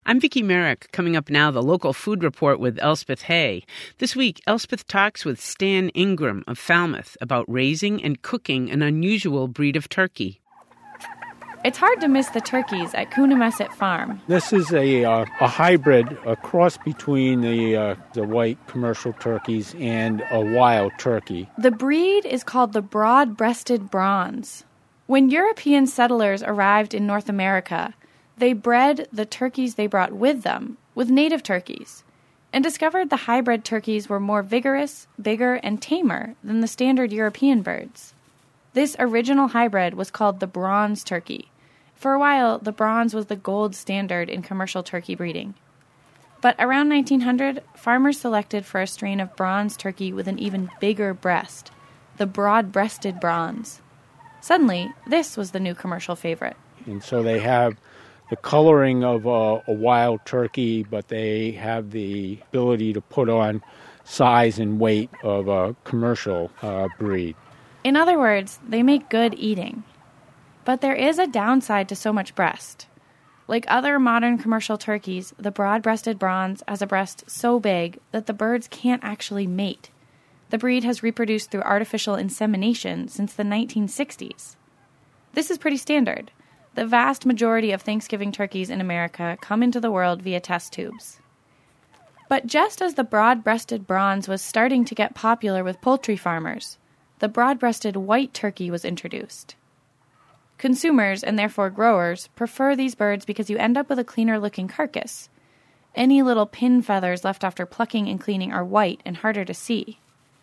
I'm Vicki Merrick. Coming up now, the local food report with Elspeth Hay. This week, Elspeth talks with Stan Ingram of Falmouth about raising and cooking an unusual breed of turkey. It's hard to miss the turkeys at Coonamessett Farm. This is a hybrid, a cross between the white commercial turkeys and a wild turkey. The breed is called the broad-breasted bronze. When European settlers arrived in North America, they bred the turkeys they brought with them with native turkeys and discovered the hybrid turkeys were more vigorous, bigger, and tamer than the standard European birds. This original hybrid was called the bronze turkey. For a while, the bronze was the gold standard in commercial turkey breeding. But around 1900, farmers selected for a strain of bronze turkey with an even bigger breast, the broad-breasted bronze. Suddenly, this was the new commercial favorite. And so they have the coloring of a wild turkey, but they have the ability to put on size and weight of a commercial breed. In other words, they make good eating. But there is a downside to so much breast. Like other modern commercial turkeys, the broad-breasted bronze has a breast so big that the birds can't actually mate. The breed has reproduced through artificial insemination since the 1960s. This is pretty standard. The vast majority of Thanksgiving turkeys in America come into the world via test tubes. But just as the broad-breasted bronze was starting to get popular with poultry farmers, the broad-breasted white turkey was introduced. Consumers, and therefore growers, prefer these birds because you end up with a cleaner-looking carcass. Any little pin feathers left after plucking and cleaning are white and harder to see.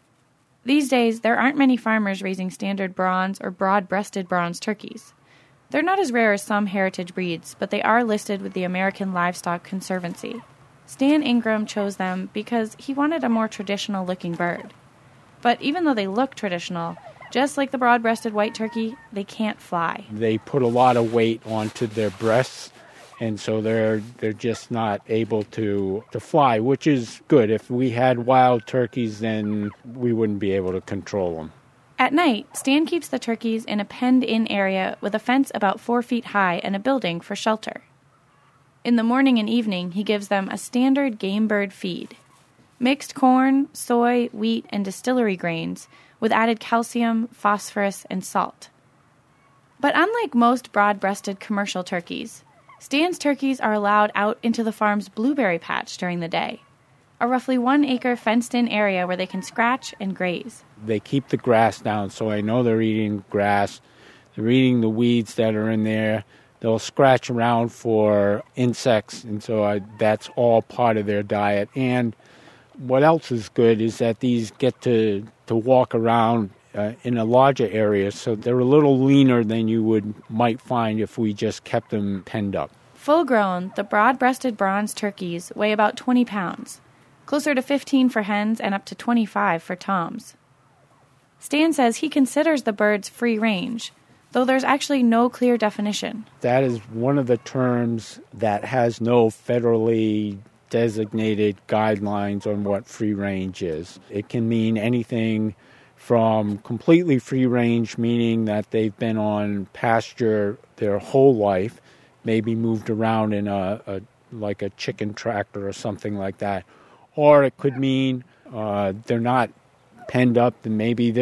These days, there aren't many farmers raising standard bronze or broad-breasted bronze turkeys. They're not as rare as some heritage breeds, but they are listed with the American Livestock Conservancy. Stan Ingram chose them because he wanted a more traditional-looking bird. But even though they look traditional, just like the broad-breasted white turkey, they can't fly. They put a lot of weight onto their breasts, and so they're just not able to fly, which is good. If we had wild turkeys, then we wouldn't be able to control them. At night, Stan keeps the turkeys in a penned-in area with a fence about 4 feet high and a building for shelter. In the morning and evening, he gives them a standard game bird feed. Mixed corn, soy, wheat, and distillery grains with added calcium, phosphorus, and salt. But unlike most broad-breasted commercial turkeys, Stan's turkeys are allowed out into the farm's blueberry patch during the day, a roughly 1-acre fenced-in area where they can scratch and graze. They keep the grass down, so I know they're eating grass. They're eating the weeds that are in there. They'll scratch around for insects, and so that's all part of their diet. And what else is good is that these get to walk around in a larger area, so they're a little leaner than you might find if we just kept them penned up. Full-grown, the broad-breasted bronze turkeys weigh about 20 pounds, closer to 15 for hens and up to 25 for toms. Stan says he considers the birds free range, though there's actually no clear definition. That is one of the terms that has no federally designated guidelines on what free range is. It can mean anything from completely free range, meaning that they've been on pasture their whole life, maybe moved around in like a chicken tractor or something like that. Or it could mean they're not penned up, and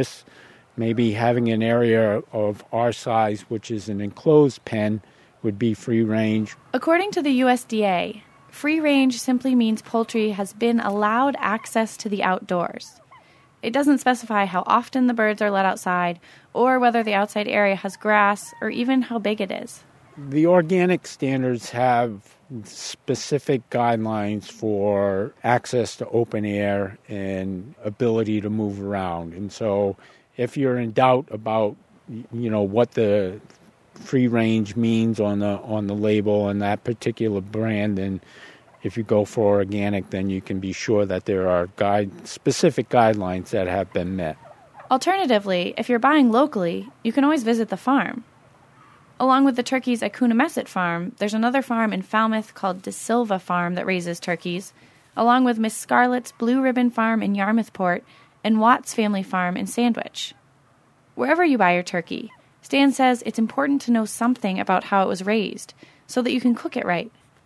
maybe having an area of our size, which is an enclosed pen, would be free range. According to the USDA, free range simply means poultry has been allowed access to the outdoors. It doesn't specify how often the birds are let outside, or whether the outside area has grass, or even how big it is. The organic standards have specific guidelines for access to open air and ability to move around. And so if you're in doubt about, what the free range means on the label and that particular brand, then if you go for organic, then you can be sure that there are specific guidelines that have been met. Alternatively, if you're buying locally, you can always visit the farm. Along with the turkeys at Coonamessett Farm, there's another farm in Falmouth called De Silva Farm that raises turkeys, along with Miss Scarlett's Blue Ribbon Farm in Yarmouthport and Watts Family Farm in Sandwich. Wherever you buy your turkey, Stan says it's important to know something about how it was raised so that you can cook it right.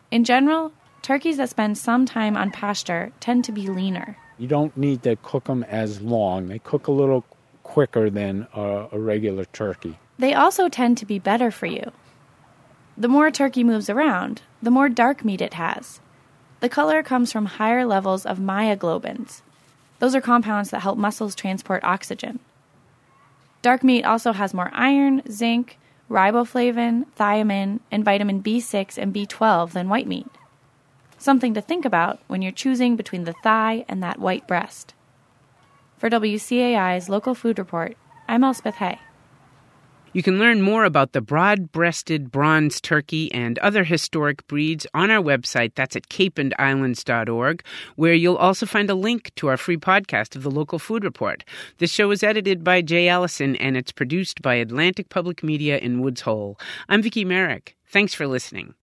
In general, turkeys that spend some time on pasture tend to be leaner. You don't need to cook them as long. They cook a little quicker than a regular turkey. They also tend to be better for you. The more a turkey moves around, the more dark meat it has. The color comes from higher levels of myoglobins. Those are compounds that help muscles transport oxygen. Dark meat also has more iron, zinc, riboflavin, thiamine, and vitamin B6 and B12 than white meat. Something to think about when you're choosing between the thigh and that white breast. For WCAI's Local Food Report, I'm Elspeth Hay. You can learn more about the broad-breasted bronze turkey and other historic breeds on our website. That's at capeandislands.org, where you'll also find a link to our free podcast of the Local Food Report. This show is edited by Jay Allison, and it's produced by Atlantic Public Media in Woods Hole. I'm Vicki Merrick. Thanks for listening.